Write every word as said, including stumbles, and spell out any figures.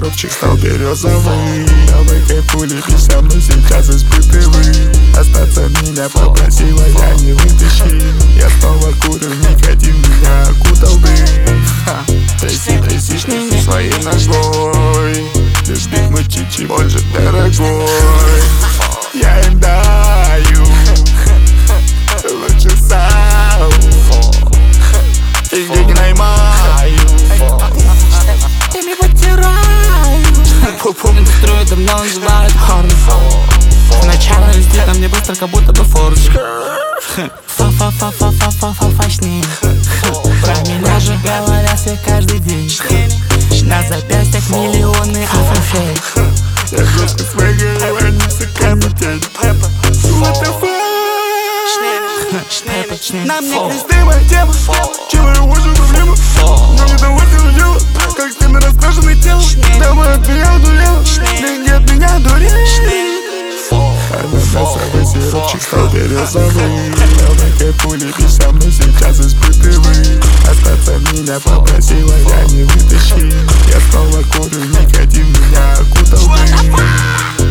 Сиропчик стал березовый. Давай кайфули, со мной сейчас испытывай. Остаться меня попросила, я не вытащил. Я снова курю, никотин меня окутал дым. Тряси, трясишь не своей ногой. Лишь бит мой чичи, больше дорогой. Я им даю лучше сам. И деньги наймаю. Ими потираю. Индустрию давно называют хорн. Сначала летит на мне быстро, как будто бы форд. Фа-фа-фа-фа-фа-фа-фа-фашни. Про меня же говорят все каждый день. На запястьях миллионы афрофей. Я жестко своей головой не сэкономить. What the fuck? На мне Нестримая тема. Чего я увожу проблему? Но не того, что дело. Как стены раскрашенное тело. Давай от меня удурела. Деньги от меня дурели. Ананасовый сиропчик стал березовый. Давай кайфули, со мной сейчас испытывай. Остаться меня попросила, я не вытащил. Я снова курю, никотин меня окутал дым.